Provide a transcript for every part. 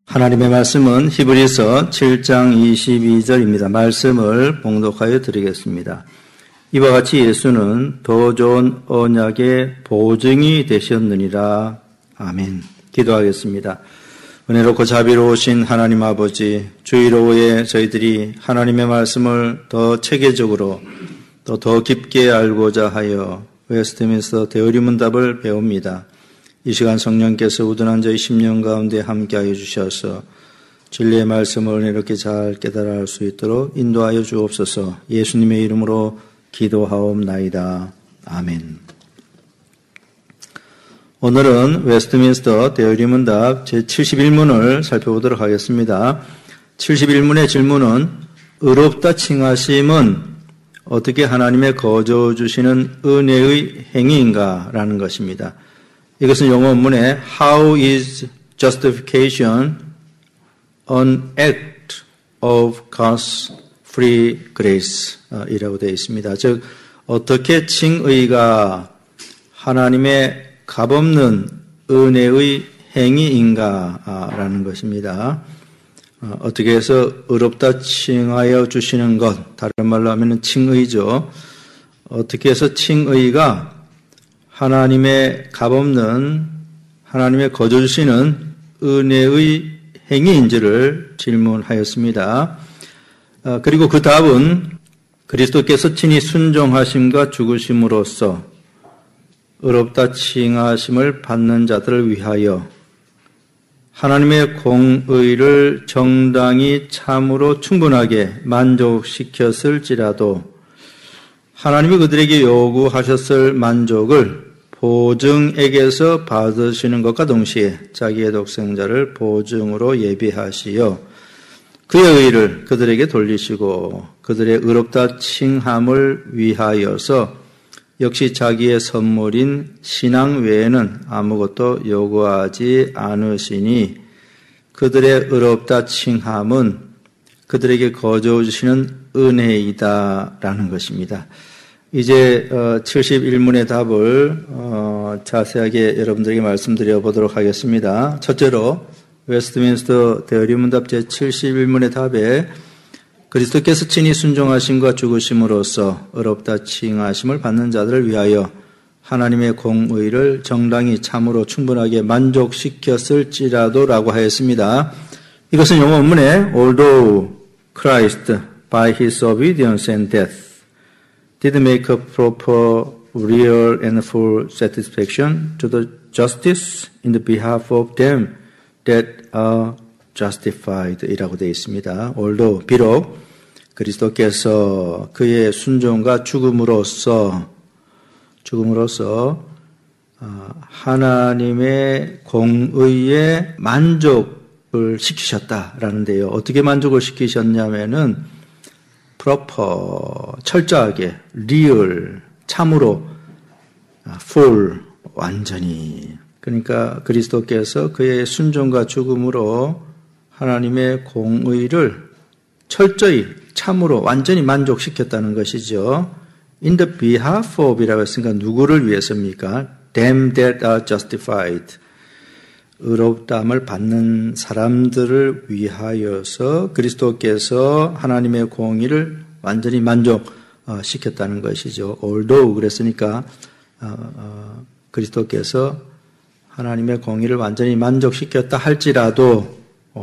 하나님의 말씀은 히브리서 7장 22절입니다. 말씀을 봉독하여 드리겠습니다. 이와 같이 예수는 더 좋은 언약의 보증이 되셨느니라. 아멘. 기도하겠습니다. 은혜롭고 자비로우신 하나님 아버지, 주일 오후에 저희들이 하나님의 말씀을 더 체계적으로 또 더 깊게 알고자 하여 웨스트민스터 대의문답을 배웁니다. 이 시간 성령께서 우둔한 저희 심령 가운데 함께하여 주셔서 진리의 말씀을 은혜롭게 잘 깨달아 알 수 있도록 인도하여 주옵소서. 예수님의 이름으로 기도하옵나이다. 아멘. 오늘은 웨스트민스터 대의문답 제71문을 살펴보도록 하겠습니다. 71문의 질문은 의롭다 칭하심은 어떻게 하나님의 거저 주시는 은혜의 행위인가? 라는 것입니다. 이것은 영어 원문에 How is justification an act of God's free grace? 이라고 되어 있습니다. 즉, 어떻게 칭의가 하나님의 값없는 은혜의 행위인가? 라는 것입니다. 어떻게 해서 의롭다 칭하여 주시는 것, 다른 말로 하면 칭의죠. 어떻게 해서 칭의가 하나님의 값없는 하나님의 거저 주시는 은혜의 행위인지를 질문하였습니다. 그리고 그 답은 그리스도께서 친히 순종하심과 죽으심으로써 의롭다 칭하심을 받는 자들을 위하여 하나님의 공의를 정당히 참으로 충분하게 만족시켰을지라도 하나님이 그들에게 요구하셨을 만족을 보증에게서 받으시는 것과 동시에 자기의 독생자를 보증으로 예비하시어 그의 의를 그들에게 돌리시고 그들의 의롭다 칭함을 위하여서 역시 자기의 선물인 신앙 외에는 아무것도 요구하지 않으시니 그들의 의롭다 칭함은 그들에게 거저 주시는 은혜이다라는 것입니다. 이제 71문의 답을 자세하게 여러분들에게 말씀드려 보도록 하겠습니다. 첫째로 웨스트민스터 대의문답 제71문의 답에 그리스도께서 친히 순종하심과 죽으심으로써 의롭다 칭하심을 받는 자들을 위하여 하나님의 공의를 정당히 참으로 충분하게 만족시켰을지라도라고 하였습니다. 이것은 영어 원문에 Although Christ by his obedience and death did make a proper, real and full satisfaction to the justice in the behalf of them that are justified 이라고 되어 있습니다. Although 비록 그리스도께서 그의 순종과 죽음으로써 하나님의 공의에 만족을 시키셨다라는데요. 어떻게 만족을 시키셨냐면은 proper, 철저하게, real, 참으로, full, 완전히. 그러니까 그리스도께서 그의 순종과 죽음으로 하나님의 공의를 철저히, 참으로, 완전히 만족시켰다는 것이죠. In the behalf of 이라고 했으니까 누구를 위해서입니까? Them that are justified. 의롭다함을 받는 사람들을 위하여서 그리스도께서 하나님의 공의를 완전히 만족시켰다는 것이죠. Although 그랬으니까 그리스도께서 하나님의 공의를 완전히 만족시켰다 할지라도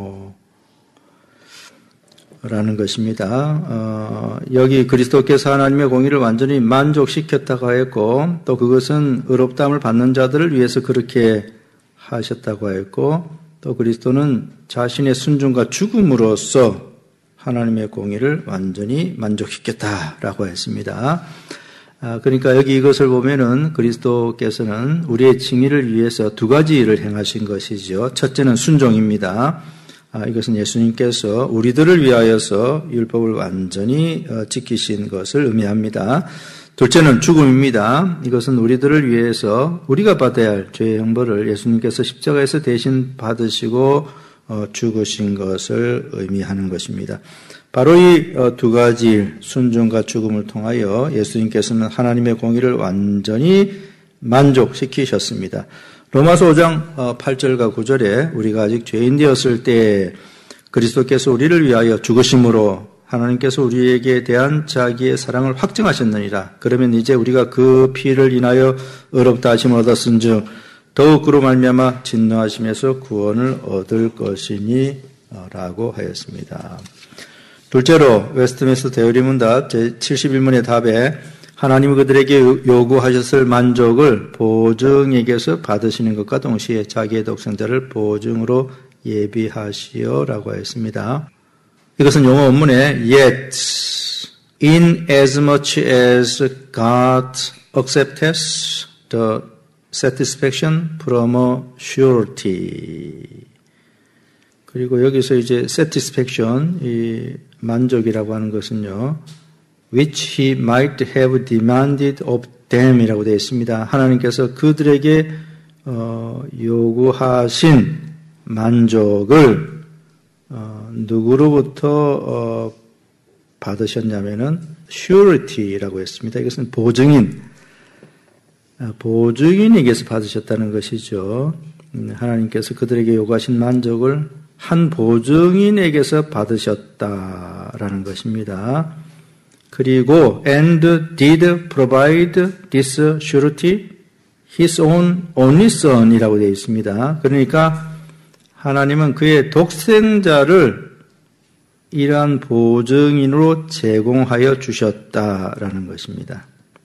라는 것입니다. 여기 그리스도께서 하나님의 공의를 완전히 만족시켰다고 했고 또 그것은 의롭다함을 받는 자들을 위해서 그렇게 하셨다고 했고 또 그리스도는 자신의 순종과 죽음으로써 하나님의 공의를 완전히 만족시켰다라고 했습니다. 그러니까 여기 이것을 보면은 그리스도께서는 우리의 칭의를 위해서 두 가지 일을 행하신 것이죠. 첫째는 순종입니다. 이것은 예수님께서 우리들을 위하여서 율법을 완전히 지키신 것을 의미합니다. 둘째는 죽음입니다. 이것은 우리들을 위해서 우리가 받아야 할 죄의 형벌을 예수님께서 십자가에서 대신 받으시고 죽으신 것을 의미하는 것입니다. 바로 이 두 가지 순종과 죽음을 통하여 예수님께서는 하나님의 공의를 완전히 만족시키셨습니다. 로마서 5장 8절과 9절에 우리가 아직 죄인 되었을 때 그리스도께서 우리를 위하여 죽으심으로 하나님께서 우리에게 대한 자기의 사랑을 확증하셨느니라. 그러면 이제 우리가 그 피를 인하여 의롭다 하심을 얻었은즉 더욱 그로 말미암아 진노하심에서 구원을 얻을 것이니 라고 하였습니다. 둘째로 웨스트민스터 대의문답 제71문의 답에 하나님은 그들에게 요구하셨을 만족을 보증에게서 받으시는 것과 동시에 자기의 독생자를 보증으로 예비하시오라고 하였습니다. 이것은 영어 원문에 yet in as much as God accepts the satisfaction from a surety. 그리고 여기서 이제 satisfaction, 이 만족이라고 하는 것은요, which he might have demanded of them 이라고 되어 있습니다. 하나님께서 그들에게 요구하신 만족을 누구로부터 받으셨냐면은 surety라고 했습니다. 이것은 보증인에게서 받으셨다는 것이죠. 하나님께서 그들에게 요구하신 만족을 한 보증인에게서 받으셨다라는 것입니다. 그리고 and did provide this surety his own only son이라고 되어 있습니다. 그러니까 하나님은 그의 독생자를 이러한 보증인으로 제공하여 주셨다라는 것입니다.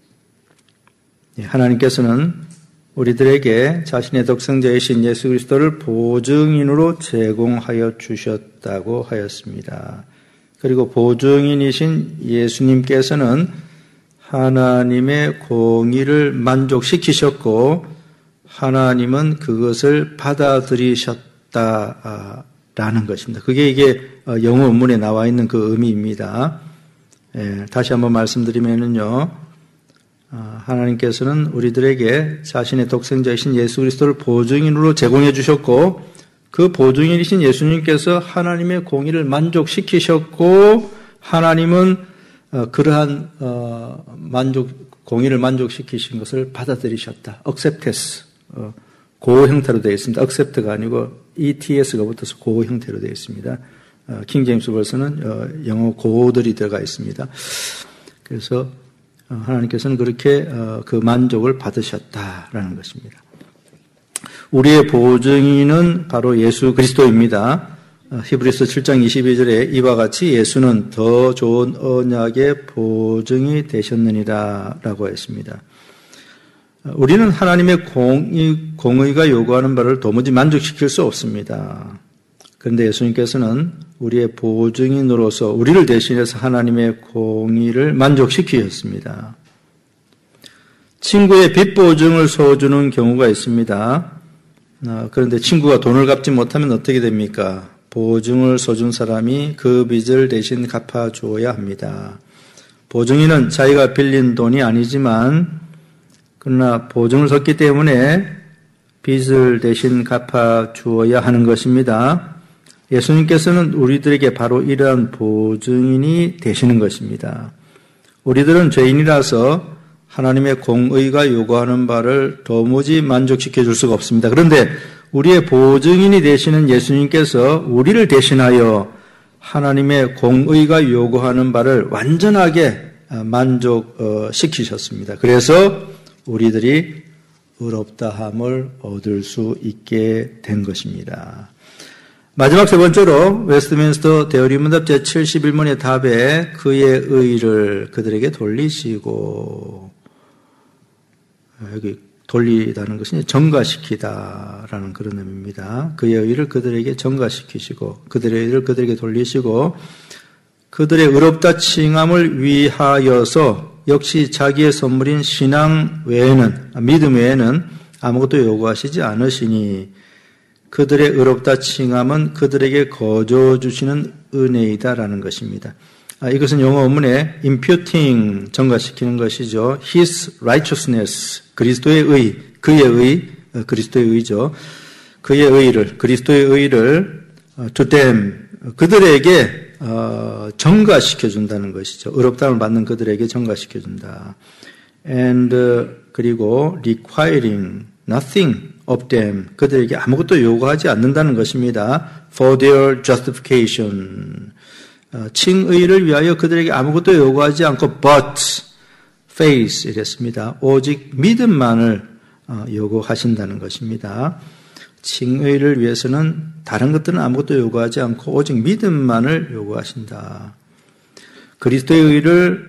하나님께서는 우리들에게 자신의 독생자이신 예수 그리스도를 보증인으로 제공하여 주셨다고 하였습니다. 그리고 보증인이신 예수님께서는 하나님의 공의를 만족시키셨고 하나님은 그것을 받아들이셨다라는 것입니다. 그게 이게 영어 원문에 나와 있는 그 의미입니다. 다시 한번 말씀드리면은요. 하나님께서는 우리들에게 자신의 독생자이신 예수 그리스도를 보증인으로 제공해 주셨고 그 보증인이신 예수님께서 하나님의 공의를 만족시키셨고 하나님은 그러한 공의를 만족시키신 것을 받아들이셨다. acceptance. 고어 형태로 되어 있습니다. accept가 아니고 ETS가 붙어서 고어 형태로 되어 있습니다. 킹제임스 버전은 영어 고어들이 들어가 있습니다. 그래서 하나님께서는 그렇게 그 만족을 받으셨다라는 것입니다. 우리의 보증인은 바로 예수 그리스도입니다. 히브리서 7장 22절에 이와 같이 예수는 더 좋은 언약의 보증이 되셨느니라 라고 했습니다. 우리는 하나님의 공의가 요구하는 바를 도무지 만족시킬 수 없습니다. 그런데 예수님께서는 우리의 보증인으로서 우리를 대신해서 하나님의 공의를 만족시키셨습니다. 친구의 빚 보증을 서주는 경우가 있습니다. 그런데 친구가 돈을 갚지 못하면 어떻게 됩니까? 보증을 서준 사람이 그 빚을 대신 갚아주어야 합니다. 보증인은 자기가 빌린 돈이 아니지만 그러나 보증을 섰기 때문에 빚을 대신 갚아주어야 하는 것입니다. 예수님께서는 우리들에게 바로 이러한 보증인이 되시는 것입니다. 우리들은 죄인이라서 하나님의 공의가 요구하는 바를 도무지 만족시켜 줄 수가 없습니다. 그런데 우리의 보증인이 되시는 예수님께서 우리를 대신하여 하나님의 공의가 요구하는 바를 완전하게 만족시키셨습니다. 그래서 우리들이 의롭다함을 얻을 수 있게 된 것입니다. 마지막 세 번째로 웨스트민스터 대의문답 제71문의 답에 그의 의를 그들에게 돌리시고 여기 돌리다는 것은 전가시키다라는 그런 의미입니다. 그의 의를 그들에게 전가시키시고 그들의 의를 그들에게 돌리시고 그들의 의롭다 칭함을 위하여서 역시 자기의 선물인 신앙 외에는 믿음 외에는 아무것도 요구하시지 않으시니 그들의 의롭다 칭함은 그들에게 거저 주시는 은혜이다라는 것입니다. 이것은 영어 원문에 imputing 전가시키는 것이죠. His righteousness 그리스도의 의, 그의 의, 그리스도의 의죠. 그의 의를 그리스도의 의를 to them 그들에게 전가시켜 준다는 것이죠. 의롭다함을 받는 그들에게 전가시켜 준다. And 그리고 requiring nothing of them. 그들에게 아무것도 요구하지 않는다는 것입니다. For their justification. 칭의를 위하여 그들에게 아무것도 요구하지 않고 but faith 이랬습니다. 오직 믿음만을 요구하신다는 것입니다. 칭의를 위해서는 다른 것들은 아무것도 요구하지 않고 오직 믿음만을 요구하신다. 그리스도의 의를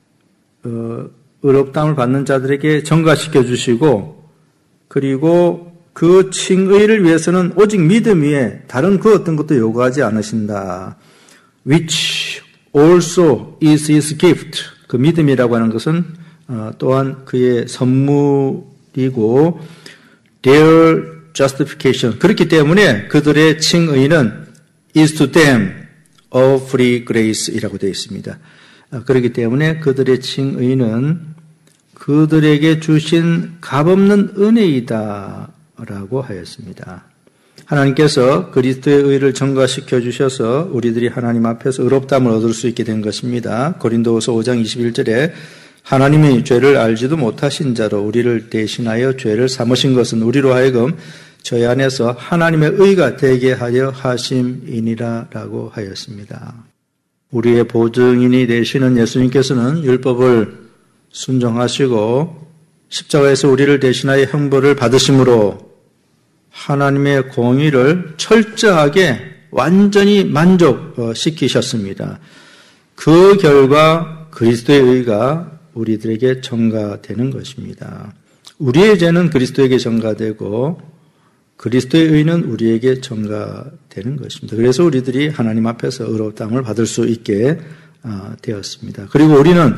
의롭다함을 받는 자들에게 전가시켜 주시고 그리고 그 칭의를 위해서는 오직 믿음 위에 다른 그 어떤 것도 요구하지 않으신다. Which also is his gift. 그 믿음이라고 하는 것은 또한 그의 선물이고 their justification. 그렇기 때문에 그들의 칭의는 is to them a free grace이라고 되어 있습니다. 그렇기 때문에 그들의 칭의는 그들에게 주신 값없는 은혜이다라고 하였습니다. 하나님께서 그리스도의 의를 전가시켜 주셔서 우리들이 하나님 앞에서 의롭다함을 얻을 수 있게 된 것입니다. 고린도후서 5장 21절에 하나님이 죄를 알지도 못하신 자로 우리를 대신하여 죄를 삼으신 것은 우리로 하여금 저희 안에서 하나님의 의가 되게 하여 하심이니라라고 하였습니다. 우리의 보증인이 되시는 예수님께서는 율법을 순종하시고 십자가에서 우리를 대신하여 형벌을 받으심으로 하나님의 공의를 철저하게 완전히 만족시키셨습니다. 그 결과 그리스도의 의가 우리들에게 전가되는 것입니다. 우리의 죄는 그리스도에게 전가되고 그리스도의 의는 우리에게 전가되는 것입니다. 그래서 우리들이 하나님 앞에서 의롭다함을 받을 수 있게 되었습니다. 그리고 우리는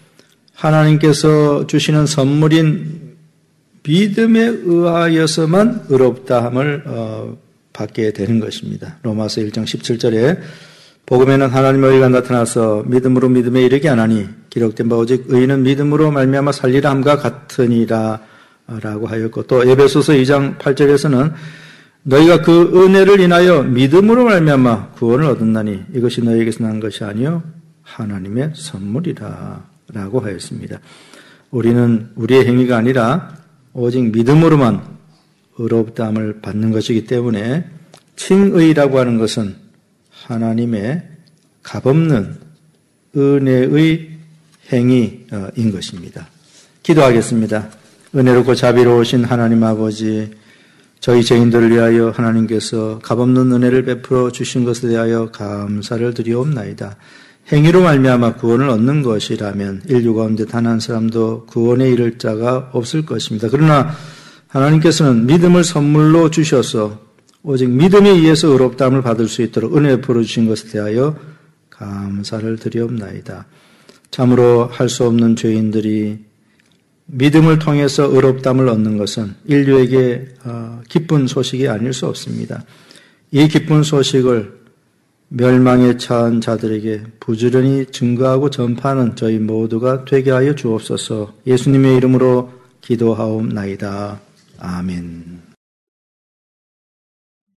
하나님께서 주시는 선물인 믿음에 의하여서만 의롭다함을 받게 되는 것입니다. 로마서 1장 17절에 복음에는 하나님의 의가 나타나서 믿음으로 믿음에 이르게 하나니 기록된 바 오직 의인은 믿음으로 말미암아 살리라 함과 같으니라 라고 하였고 또 에베소서 2장 8절에서는 너희가 그 은혜를 인하여 믿음으로 말미암아 구원을 얻었나니 이것이 너희에게서 난 것이 아니요 하나님의 선물이라 라고 하였습니다. 우리는 우리의 행위가 아니라 오직 믿음으로만 의롭다함을 받는 것이기 때문에 칭의라고 하는 것은 하나님의 값없는 은혜의 행위인 것입니다. 기도하겠습니다. 은혜롭고 자비로우신 하나님 아버지, 저희 죄인들을 위하여 하나님께서 값없는 은혜를 베풀어 주신 것에 대하여 감사를 드리옵나이다. 행위로 말미암아 구원을 얻는 것이라면 인류 가운데 단 한 사람도 구원에 이를 자가 없을 것입니다. 그러나 하나님께서는 믿음을 선물로 주셔서 오직 믿음에 의해서 의롭다함을 받을 수 있도록 은혜 베풀어 주신 것에 대하여 감사를 드리옵나이다. 참으로 할 수 없는 죄인들이 믿음을 통해서 의롭다함을 얻는 것은 인류에게 기쁜 소식이 아닐 수 없습니다. 이 기쁜 소식을 멸망에 처한 자들에게 부지런히 증거하고 전파하는 저희 모두가 되게 하여 주옵소서. 예수님의 이름으로 기도하옵나이다. 아멘.